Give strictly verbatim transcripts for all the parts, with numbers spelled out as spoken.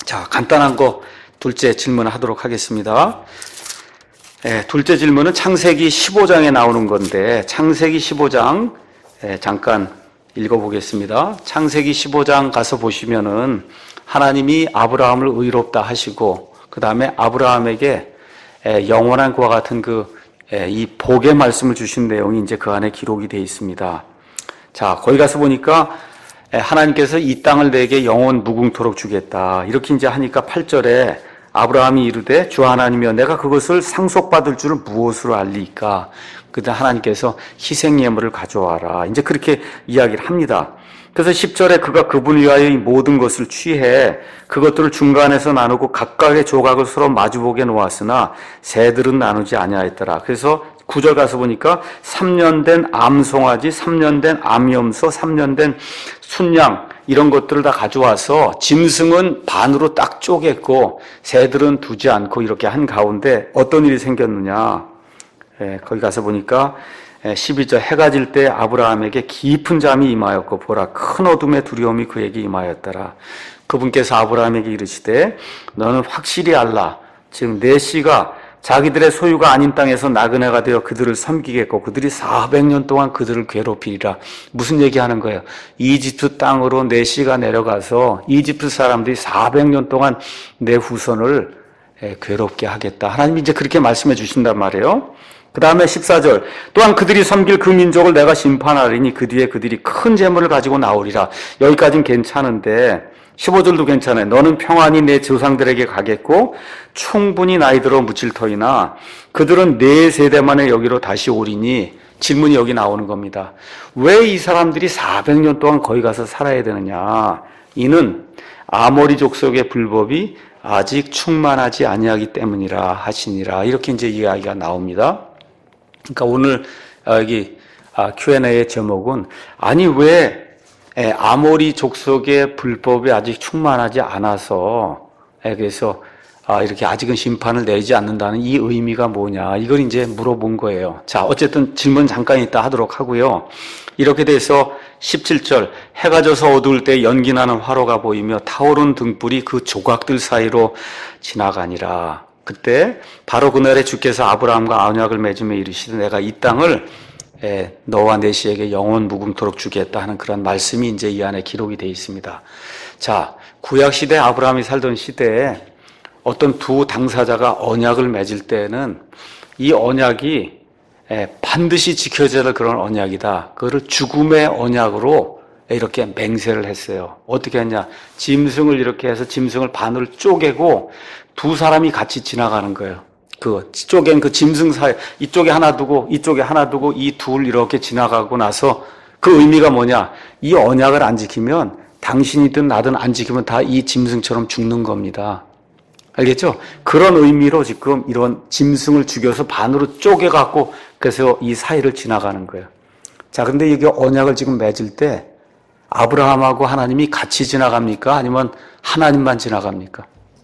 자, 간단한 거 둘째 질문을 하도록 하겠습니다. 예, 둘째 질문은 창세기 십오 장에 나오는 건데 창세기 십오 장 예, 잠깐 읽어보겠습니다. 창세기 십오 장 가서 보시면은 하나님이 아브라함을 의롭다 하시고 그 다음에 아브라함에게 예, 영원한 그와 같은 그 이 복의 말씀을 주신 내용이 이제 그 안에 기록이 되어 있습니다. 자, 거기 가서 보니까 하나님께서 이 땅을 내게 영원 무궁토록 주겠다. 이렇게 이제 하니까 팔 절에 아브라함이 이르되 주 하나님이여 내가 그것을 상속받을 줄을 무엇으로 알리까? 그때 하나님께서 희생 예물을 가져와라. 이제 그렇게 이야기를 합니다. 그래서 십 절에 그가 그분을 위하여 이 모든 것을 취해 그것들을 중간에서 나누고 각각의 조각을 서로 마주보게 놓았으나 새들은 나누지 아니하였더라. 그래서 구 절 가서 보니까 삼 년 된 암송아지, 삼 년 된 암염소, 삼 년 된 순양 이런 것들을 다 가져와서 짐승은 반으로 딱 쪼갰고 새들은 두지 않고 이렇게 한 가운데 어떤 일이 생겼느냐. 예, 거기 가서 보니까 십이 절 해가 질 때 아브라함에게 깊은 잠이 임하였고 보라 큰 어둠의 두려움이 그에게 임하였더라. 그분께서 아브라함에게 이르시되 너는 확실히 알라. 즉 내 씨가 자기들의 소유가 아닌 땅에서 나그네가 되어 그들을 섬기겠고 그들이 사백 년 동안 그들을 괴롭히리라. 무슨 얘기하는 거예요? 이집트 땅으로 내 씨가 내려가서 이집트 사람들이 사백 년 동안 내 후손을 괴롭게 하겠다. 하나님이 이제 그렇게 말씀해 주신단 말이에요. 그 다음에 십사 절 또한 그들이 섬길 그 민족을 내가 심판하리니 그 뒤에 그들이 큰 재물을 가지고 나오리라. 여기까지는 괜찮은데 십오 절도 괜찮아요. 너는 평안히 내 조상들에게 가겠고 충분히 나이 들어 묻힐 터이나 그들은 네 세대 만에 여기로 다시 오리니 질문이 여기 나오는 겁니다. 왜 이 사람들이 사백 년 동안 거기 가서 살아야 되느냐? 이는 아모리 족속의 불법이 아직 충만하지 아니하기 때문이라 하시니라. 이렇게 이제 이야기가 나옵니다. 그러니까 오늘 여기 큐 앤 에이의 제목은 아니 왜 아모리 족속의 불법이 아직 충만하지 않아서 그래서 이렇게 아직은 심판을 내리지 않는다는 이 의미가 뭐냐 이걸 이제 물어본 거예요. 자, 어쨌든 질문 잠깐 이따 하도록 하고요. 이렇게 돼서 십칠 절 해가 져서 어두울 때 연기 나는 화로가 보이며 타오른 등불이 그 조각들 사이로 지나가니라. 그때 바로 그날에 주께서 아브라함과 언약을 맺으며 이르시되 내가 이 땅을 예, 너와 내 씨에게 영원 무궁토록 주겠다 하는 그런 말씀이 이제 이 안에 기록이 되어 있습니다. 자, 구약 시대 아브라함이 살던 시대에 어떤 두 당사자가 언약을 맺을 때는 이 언약이 예, 반드시 지켜져야 할 그런 언약이다. 그거를 죽음의 언약으로 이렇게 맹세를 했어요. 어떻게 했냐? 짐승을 이렇게 해서 짐승을 반으로 쪼개고 두 사람이 같이 지나가는 거예요. 그 쪼갠 그 짐승 사이 이쪽에 하나 두고 이쪽에 하나 두고 이 둘 이렇게 지나가고 나서 그 의미가 뭐냐? 이 언약을 안 지키면 당신이든 나든 안 지키면 다 이 짐승처럼 죽는 겁니다. 알겠죠? 그런 의미로 지금 이런 짐승을 죽여서 반으로 쪼개갖고 그래서 이 사이를 지나가는 거예요. 자, 근데 이게 언약을 지금 맺을 때 아브라함하고 하나님이 같이 지나갑니까? 아니면 하나님만 지나갑니까?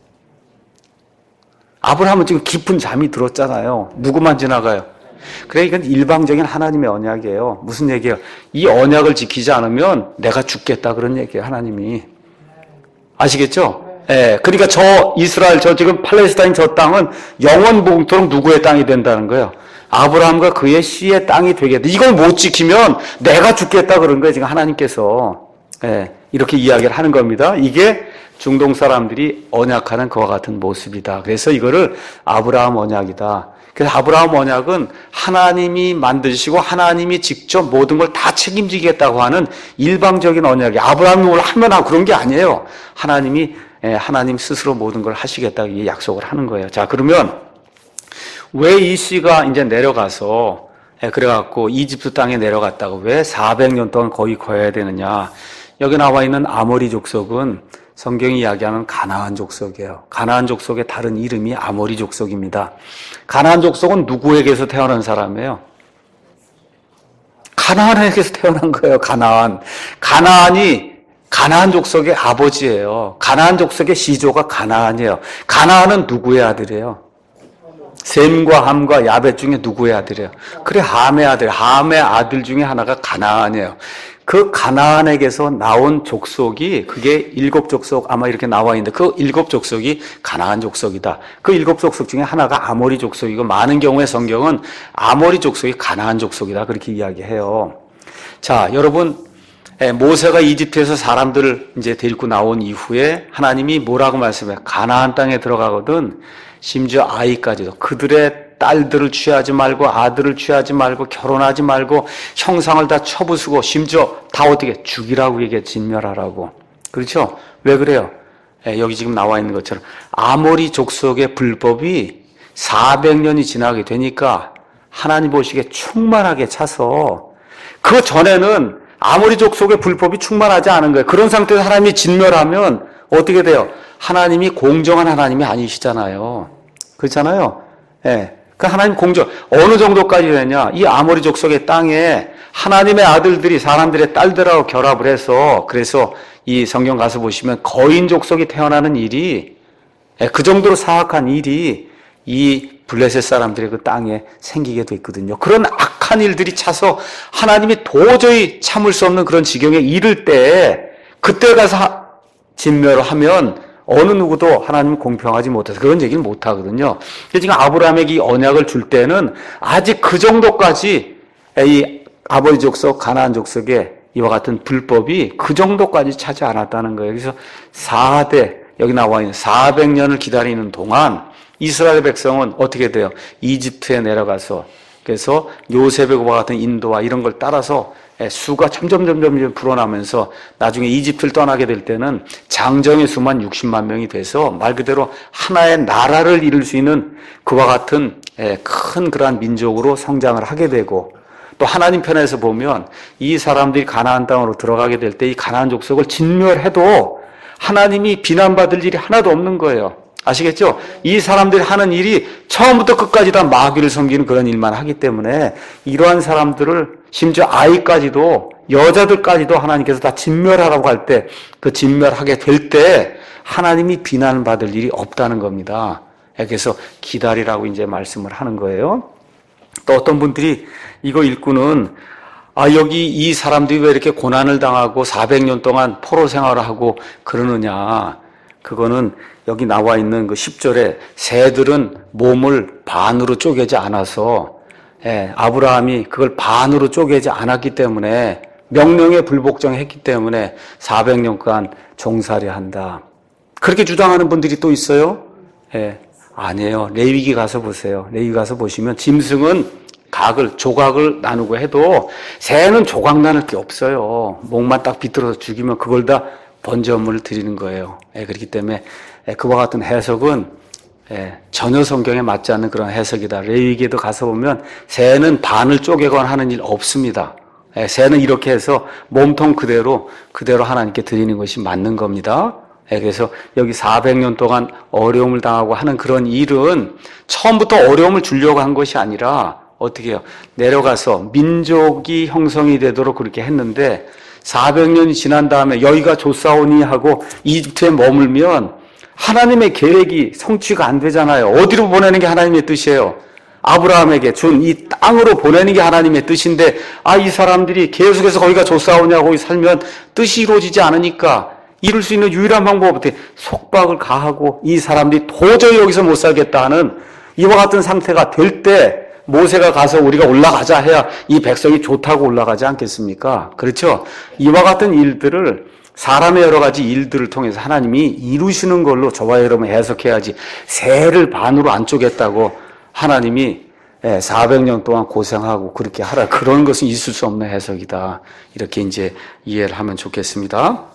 아브라함은 지금 깊은 잠이 들었잖아요. 누구만 지나가요? 그러니까 일방적인 하나님의 언약이에요. 무슨 얘기예요? 이 언약을 지키지 않으면 내가 죽겠다 그런 얘기예요. 하나님이. 아시겠죠? 예. 그러니까 저 이스라엘, 저 지금 팔레스타인 저 땅은 영원 무궁토록 누구의 땅이 된다는 거예요? 아브라함과 그의 씨의 땅이 되겠다. 이걸 못 지키면 내가 죽겠다 그런 거예요. 지금 하나님께서. 예. 이렇게 이야기를 하는 겁니다. 이게 중동 사람들이 언약하는 그와 같은 모습이다. 그래서 이거를 아브라함 언약이다. 그래서 아브라함 언약은 하나님이 만드시고 하나님이 직접 모든 걸 다 책임지겠다고 하는 일방적인 언약이에요. 아브라함이 뭘 하면 하고 그런 게 아니에요. 하나님이 하나님 스스로 모든 걸 하시겠다고 약속을 하는 거예요. 자, 그러면 왜 이 씨가 이제 내려가서 그래갖고 이집트 땅에 내려갔다고 왜 사백 년 동안 거기 거해야 되느냐? 여기 나와 있는 아모리 족속은 성경이 이야기하는 가나안 족속이에요. 가나안 족속의 다른 이름이 아모리 족속입니다. 가나안 족속은 누구에게서 태어난 사람이에요? 가나안에게서 태어난 거예요. 가나안. 가나안이 가나안 족속의 아버지예요. 가나안 족속의 시조가 가나안이에요. 가나안은 누구의 아들이에요? 셈과 함과 야벳 중에 누구의 아들이에요? 그래, 함의 아들. 함의 아들 중에 하나가 가나안이에요. 그 가나안에게서 나온 족속이 그게 일곱 족속 아마 이렇게 나와 있는데 그 일곱 족속이 가나안 족속이다. 그 일곱 족속 중에 하나가 아모리 족속이고 많은 경우에 성경은 아모리 족속이 가나안 족속이다 그렇게 이야기해요. 자, 여러분 모세가 이집트에서 사람들을 이제 데리고 나온 이후에 하나님이 뭐라고 말씀해요? 가나안 땅에 들어가거든 심지어 아이까지도 그들의 딸들을 취하지 말고 아들을 취하지 말고 결혼하지 말고 형상을 다 쳐부수고 심지어 다 어떻게 죽이라고 얘기해 진멸하라고. 그렇죠? 왜 그래요? 예, 여기 지금 나와 있는 것처럼 아모리 족속의 불법이 사백 년이 지나게 되니까 하나님 보시기에 충만하게 차서 그 전에는 아모리 족속의 불법이 충만하지 않은 거예요. 그런 상태에서 하나님이 진멸하면 어떻게 돼요? 하나님이 공정한 하나님이 아니시잖아요. 그렇잖아요. 예. 그 하나님 공정 어느 정도까지 되냐? 이 아모리 족속의 땅에 하나님의 아들들이 사람들의 딸들하고 결합을 해서 그래서 이 성경 가서 보시면 거인 족속이 태어나는 일이 그 정도로 사악한 일이 이 블레셋 사람들의 그 땅에 생기게 됐거든요. 그런 악한 일들이 차서 하나님이 도저히 참을 수 없는 그런 지경에 이를 때 그때 가서 진멸을 하면 어느 누구도 하나님은 공평하지 못해서 그런 얘기는 못 하거든요. 지금 아브라함에게 이 언약을 줄 때는 아직 그 정도까지 이 아버지 족속, 가나안 족속의 이와 같은 불법이 그 정도까지 차지 않았다는 거예요. 그래서 사 대, 여기 나와 있는 사백 년을 기다리는 동안 이스라엘 백성은 어떻게 돼요? 이집트에 내려가서 그래서 요셉의 그와 같은 인도와 이런 걸 따라서 수가 점점 점점 불어나면서 나중에 이집트를 떠나게 될 때는 장정의 수만 육십만 명이 돼서 말 그대로 하나의 나라를 이룰 수 있는 그와 같은 큰 그러한 민족으로 성장을 하게 되고 또 하나님 편에서 보면 이 사람들이 가나안 땅으로 들어가게 될 때 이 가나안 족속을 진멸해도 하나님이 비난받을 일이 하나도 없는 거예요. 아시겠죠? 이 사람들이 하는 일이 처음부터 끝까지 다 마귀를 섬기는 그런 일만 하기 때문에 이러한 사람들을 심지어 아이까지도 여자들까지도 하나님께서 다 진멸하라고 할 때 그 진멸하게 될 때 하나님이 비난받을 일이 없다는 겁니다. 그래서 기다리라고 이제 말씀을 하는 거예요. 또 어떤 분들이 이거 읽고는 아, 여기 이 사람들이 왜 이렇게 고난을 당하고 사백 년 동안 포로 생활을 하고 그러느냐. 그거는 여기 나와 있는 그 십 절에 새들은 몸을 반으로 쪼개지 않아서 예, 아브라함이 그걸 반으로 쪼개지 않았기 때문에 명령에 불복종했기 때문에 사백 년간 종살이 한다. 그렇게 주장하는 분들이 또 있어요? 예, 아니에요. 레위기 가서 보세요. 레위기 가서 보시면 짐승은 각을 조각을 나누고 해도 새는 조각 나눌 게 없어요. 목만 딱 비틀어서 죽이면 그걸 다 번제물을 드리는 거예요. 예, 그렇기 때문에 예, 그와 같은 해석은 예, 전혀 성경에 맞지 않는 그런 해석이다. 레위기에도 가서 보면 새는 반을 쪼개거나 하는 일 없습니다. 예, 새는 이렇게 해서 몸통 그대로 그대로 하나님께 드리는 것이 맞는 겁니다. 예, 그래서 여기 사백 년 동안 어려움을 당하고 하는 그런 일은 처음부터 어려움을 주려고 한 것이 아니라 어떻게 해요? 내려가서 민족이 형성이 되도록 그렇게 했는데 사백 년이 지난 다음에 여기가 좋사오니 하고 이집트에 머물면 하나님의 계획이 성취가 안 되잖아요. 어디로 보내는 게 하나님의 뜻이에요? 아브라함에게 준 이 땅으로 보내는 게 하나님의 뜻인데 아, 이 사람들이 계속해서 거기가 좋사오냐고 거기 살면 뜻이 이루어지지 않으니까 이룰 수 있는 유일한 방법은 어떻게 속박을 가하고 이 사람들이 도저히 여기서 못 살겠다 하는 이와 같은 상태가 될 때 모세가 가서 우리가 올라가자 해야 이 백성이 좋다고 올라가지 않겠습니까? 그렇죠? 이와 같은 일들을 사람의 여러 가지 일들을 통해서 하나님이 이루시는 걸로 저와 여러분 해석해야지 새를 반으로 안 쪼갰다고 하나님이 사백 년 동안 고생하고 그렇게 하라. 그런 것은 있을 수 없는 해석이다. 이렇게 이제 이해를 하면 좋겠습니다.